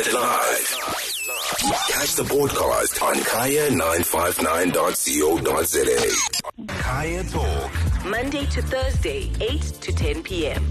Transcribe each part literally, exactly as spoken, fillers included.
Listen live. Catch the podcast on kaya nine five nine dot co dot za. Kaya Talk. Monday to Thursday, eight to ten p.m.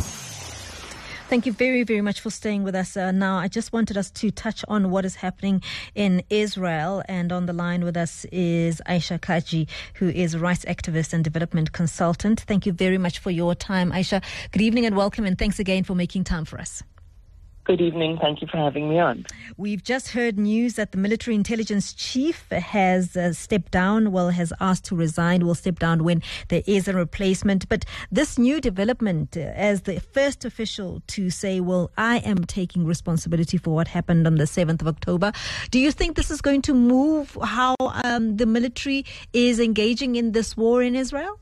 Thank you very, very much for staying with us. Uh, now, I just wanted us to touch on what is happening in Israel. And on the line with us is Aisha Kaji, who is a rights activist and development consultant. Thank you very much for your time, Aisha. Good evening and welcome, and thanks again for making time for us. Good evening. Thank you for having me on. We've just heard news that the military intelligence chief has uh, stepped down, well, has asked to resign, will step down when there is a replacement. But this new development, uh, as the first official to say, well, I am taking responsibility for what happened on the seventh of October, do you think this is going to move how um, the military is engaging in this war in Israel?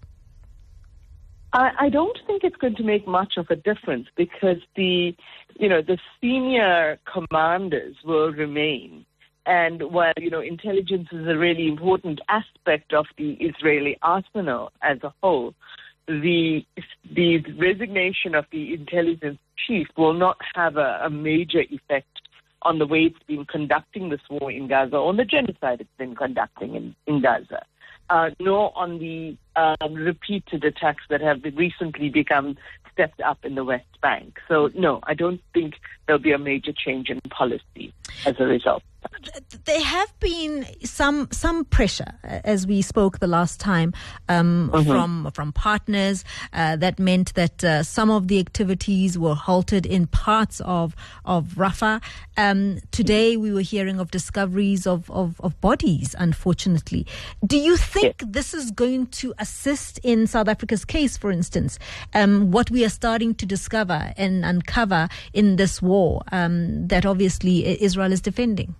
I, I don't think it's going to make much of a difference because the, you know, the senior commanders will remain. And while, you know, intelligence is a really important aspect of the Israeli arsenal as a whole, the the resignation of the intelligence chief will not have a, a major effect on the way it's been conducting this war in Gaza, or on the genocide it's been conducting in, in Gaza. Uh, nor on the um, repeated attacks that have recently become stepped up in the West Bank. So, no, I don't think there'll be a major change in policy as a result. There have been some some pressure, as we spoke the last time, um, mm-hmm. from from partners. Uh, that meant that uh, some of the activities were halted in parts of of Rafah. Um, today, we were hearing of discoveries of, of, of bodies, unfortunately. Do you think yeah. this is going to assist in South Africa's case, for instance, um, what we are starting to discover and uncover in this war um, that obviously Israel is defending?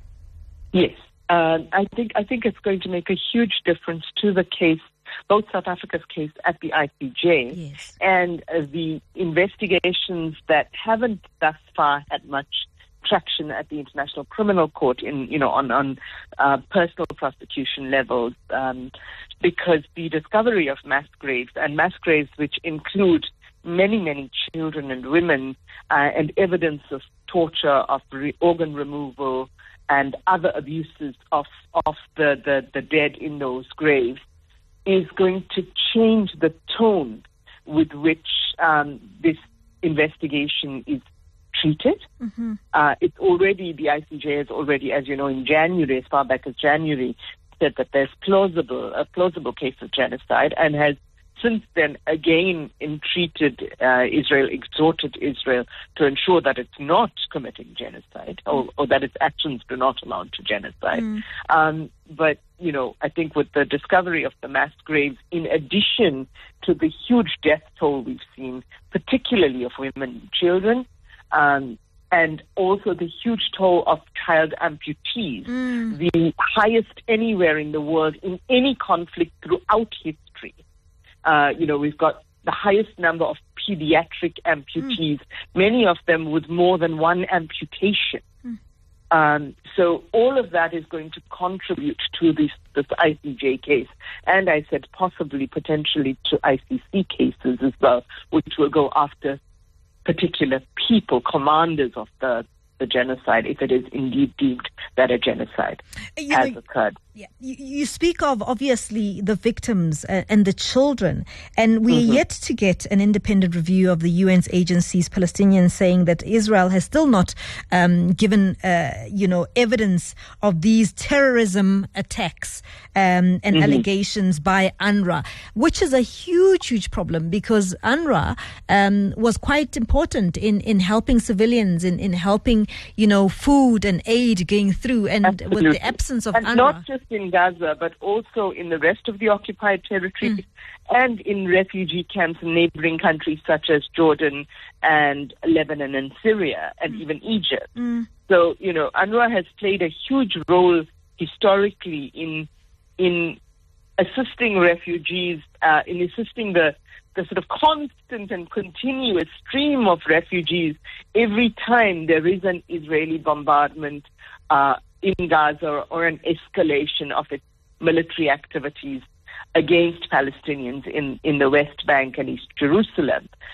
Yes, uh, I think I think it's going to make a huge difference to the case, both South Africa's case at the I C J yes. and uh, the investigations that haven't thus far had much traction at the International Criminal Court in, you know, on on uh, personal prosecution levels, um, because the discovery of mass graves and mass graves which include many many children and women uh, and evidence of torture, of re- organ removal, and other abuses of of the, the, the dead in those graves is going to change the tone with which um, this investigation is treated. Mm-hmm. Uh, it's already, the I C J has already, as you know, in January, as far back as January, said that there's plausible a plausible case of genocide, and has since then again entreated uh, Israel, exhorted Israel to ensure that it's not committing genocide, or, or that its actions do not amount to genocide. Mm. Um, but, you know, I think with the discovery of the mass graves, in addition to the huge death toll we've seen, particularly of women and children, um, and also the huge toll of child amputees, mm. the highest anywhere in the world in any conflict throughout history. Uh, you know, we've got the highest number of pediatric amputees, mm. many of them with more than one amputation. Mm. Um, so all of that is going to contribute to this, this I C J case. And I said possibly, potentially to I C C cases as well, which will go after particular people, commanders of the, the genocide, if it is indeed deemed that a genocide you has know, occurred. Yeah. You, you speak of, obviously, the victims uh, and the children, and we're mm-hmm. yet to get an independent review of the U N's agencies, Palestinians, saying that Israel has still not um, given, uh, you know, evidence of these terrorism attacks um, and mm-hmm. allegations by UNRWA, which is a huge, huge problem, because UNRWA um, was quite important in, in helping civilians, in, in helping, you know, food and aid going through, and Absolutely. with the absence of and UNRWA. Not just in Gaza, but also in the rest of the occupied territories mm. and in refugee camps in neighboring countries such as Jordan and Lebanon and Syria and mm. even Egypt. Mm. So, you know, UNRWA has played a huge role historically in in assisting refugees, uh, in assisting the the sort of constant and continuous stream of refugees every time there is an Israeli bombardment uh, in Gaza or an escalation of its military activities against Palestinians in, in the West Bank and East Jerusalem.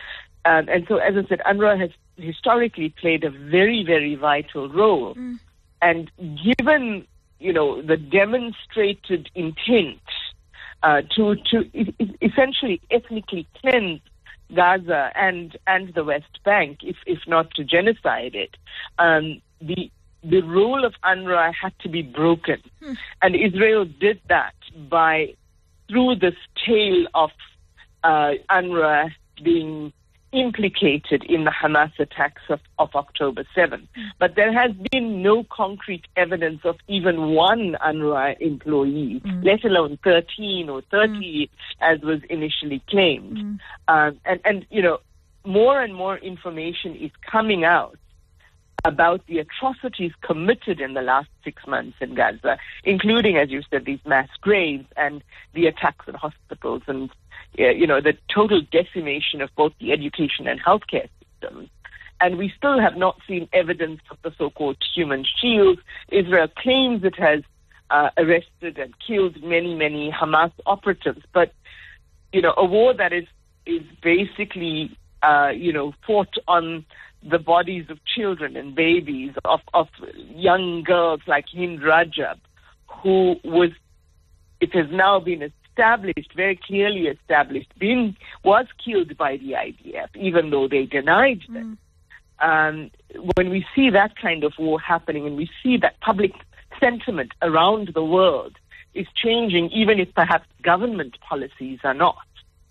Um, and so, as I said, UNRWA has historically played a very, very vital role. Mm. And given, you know, the demonstrated intent uh, to to e- essentially ethnically cleanse Gaza and and the West Bank, if if not to genocide it, um, the the role of UNRWA had to be broken, hmm. and Israel did that by through this tale of uh, UNRWA being implicated in the Hamas attacks of, of October seventh. Mm. But there has been no concrete evidence of even one UNRWA employee, mm. let alone thirteen or thirty, mm. as was initially claimed. Mm. Um, and, and, you know, more and more information is coming out about the atrocities committed in the last six months in Gaza, including, as you said, these mass graves and the attacks at hospitals and, uh, you know, the total decimation of both the education and healthcare systems. And we still have not seen evidence of the so-called human shield. Israel claims it has uh, arrested and killed many, many Hamas operatives. But, you know, a war that is, is basically, uh, you know, fought on the bodies of children and babies, of, of young girls like Hind Rajab, who was, it has now been established, very clearly established, being, was killed by the I D F, even though they denied that. Mm. Um, when we see that kind of war happening and we see that public sentiment around the world is changing, even if perhaps government policies are not,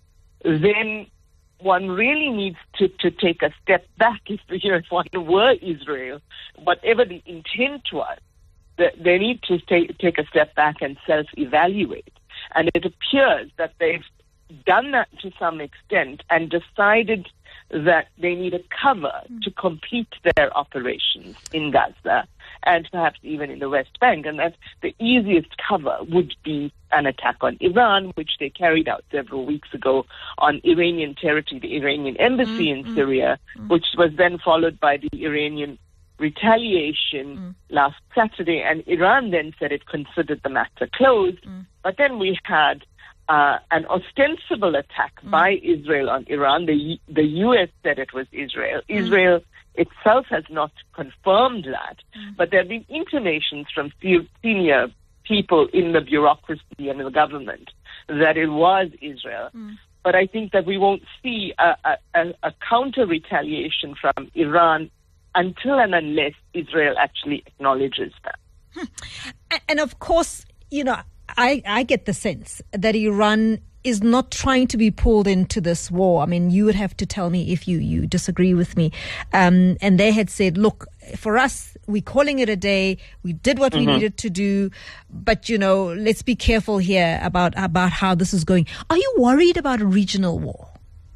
then one really needs to, to take a step back. If, you know, if one were Israel, whatever the intent was, the, they need to take, take a step back and self-evaluate. And it appears that they've done that to some extent and decided that they need a cover mm. to complete their operations in Gaza and perhaps even in the West Bank. And that the easiest cover would be an attack on Iran, which they carried out several weeks ago on Iranian territory, the Iranian embassy mm, in mm, Syria, mm. which was then followed by the Iranian retaliation mm. last Saturday. And Iran then said it considered the matter closed. Mm. But then we had uh, an ostensible attack mm. by Israel on Iran. The, the U S said it was Israel. Mm. Israel itself has not confirmed that. Mm. But there have been intimations from senior people in the bureaucracy and in the government that it was Israel. Mm. But I think that we won't see a, a, a counter-retaliation from Iran until and unless Israel actually acknowledges that. Hmm. And of course, you know, I, I get the sense that Iran is not trying to be pulled into this war. I mean, you would have to tell me if you, you disagree with me. Um, and they had said, look, for us, we're calling it a day. We did what mm-hmm. we needed to do. But, you know, let's be careful here about, about how this is going. Are you worried about a regional war?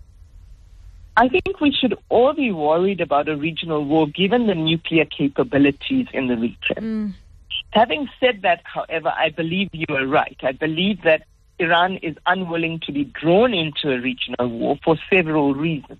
I think we should all be worried about a regional war given the nuclear capabilities in the region. Mm. Having said that, however, I believe you are right. I believe that Iran is unwilling to be drawn into a regional war for several reasons.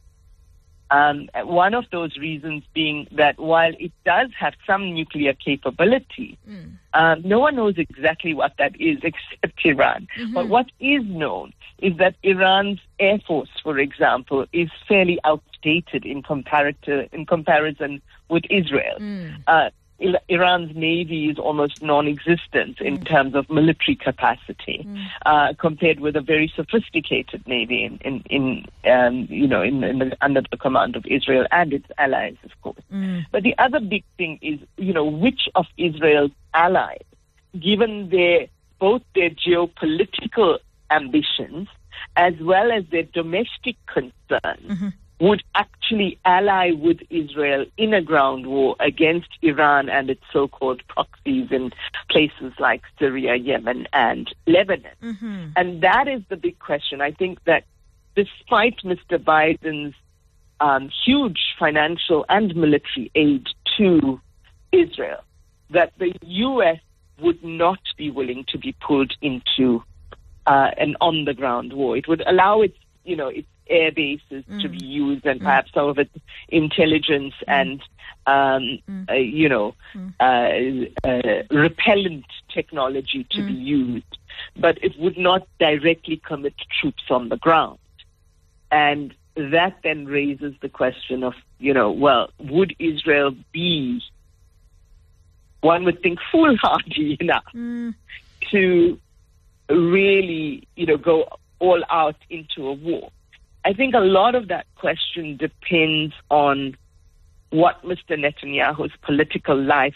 Um, one of those reasons being that while it does have some nuclear capability, mm. um, no one knows exactly what that is except Iran. Mm-hmm. But what is known is that Iran's air force, for example, is fairly outdated in, comparative, in comparison with Israel. Mm. Uh, Iran's navy is almost non-existent in mm. terms of military capacity, mm. uh, compared with a very sophisticated navy in, in, in um, you know, in, in the, under the command of Israel and its allies, of course. Mm. But the other big thing is, you know, which of Israel's allies, given their both their geopolitical ambitions as well as their domestic concerns, mm-hmm. would actually ally with Israel in a ground war against Iran and its so-called proxies in places like Syria, Yemen, and Lebanon. Mm-hmm. And that is the big question. I think that despite Mister Biden's um, huge financial and military aid to Israel, that the U S would not be willing to be pulled into uh, an on-the-ground war. It would allow its, you know, its air bases mm. to be used and perhaps mm. some of its intelligence mm. and, um, mm. uh, you know, mm. uh, uh, repellent technology to mm. be used. But it would not directly commit troops on the ground. And that then raises the question of, you know, well, would Israel be, one would think, foolhardy enough mm. to really, you know, go all out into a war? I think a lot of that question depends on what Mister Netanyahu's political life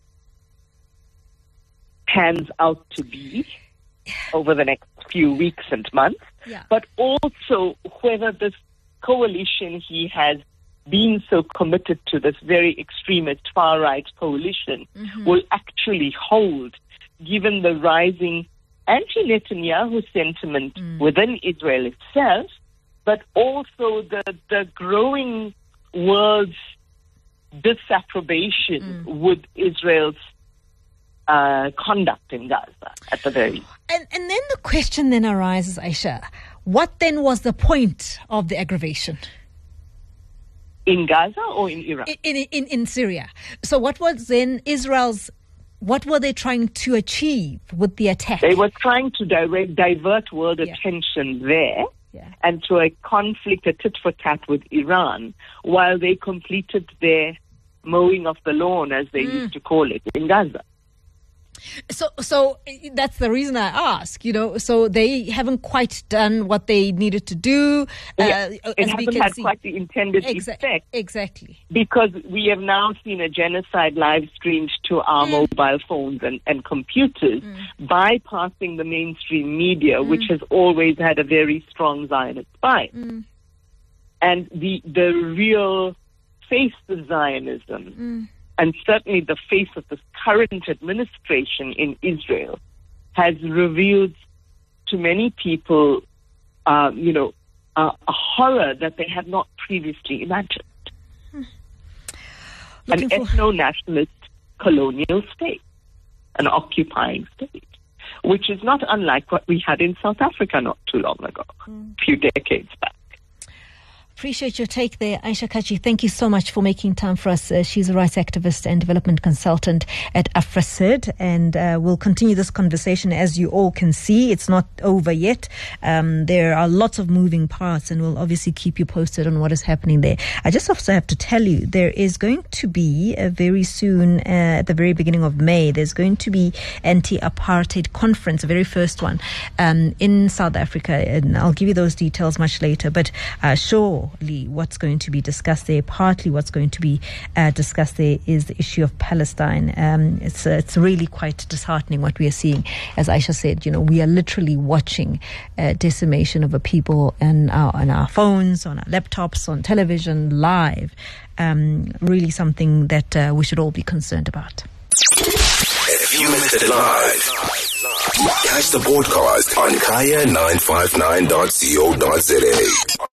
pans out to be over the next few weeks and months, yeah. but also whether this coalition he has been so committed to, this very extremist far-right coalition, mm-hmm. will actually hold, given the rising anti-Netanyahu sentiment mm. within Israel itself, but also the, the growing world's disapprobation mm. with Israel's uh, conduct in Gaza, at the very least. And, and then the question then arises, Aisha, what then was the point of the aggravation? In Gaza or in Iraq? In, in, in, in Syria. So what was then Israel's, what were they trying to achieve with the attack? They were trying to direct, divert world yeah. attention there yeah. and to a conflict, a tit-for-tat with Iran, while they completed their mowing of the lawn, as they mm. used to call it, in Gaza. So, so that's the reason I ask, you know, so they haven't quite done what they needed to do. Yeah, uh, it hasn't had see. quite the intended Exa- effect. Exactly. Because we have now seen a genocide live streamed to our mm. mobile phones and, and computers, mm. bypassing the mainstream media, mm. which has always had a very strong Zionist bias. Mm. And the, the real face of Zionism, mm. and certainly the face of the current administration in Israel, has revealed to many people, uh, you know, uh, a horror that they had not previously imagined. Hmm. An for... ethno-nationalist colonial state, an occupying state, which is not unlike what we had in South Africa not too long ago, hmm. a few decades back. Appreciate your take there, Aisha Kachi. Thank you so much for making time for us. Uh, she's a rights activist and development consultant at AfriCID, and uh, we'll continue this conversation. As you all can see, it's not over yet. Um, there are lots of moving parts, and we'll obviously keep you posted on what is happening there. I just also have to tell you, there is going to be uh, very soon, uh, at the very beginning of May, there's going to be anti-apartheid conference, the very first one, um, in South Africa, and I'll give you those details much later. But uh, sure. What's going to be discussed there, partly what's going to be uh, discussed there is the issue of Palestine. Um, it's uh, it's really quite disheartening what we are seeing. As Aisha said, you know, we are literally watching uh, decimation of a people on our, on our phones, on our laptops, on television, live. Um, really something that uh, we should all be concerned about. If you missed it live, catch the broadcast on kaya nine five nine dot co dot za.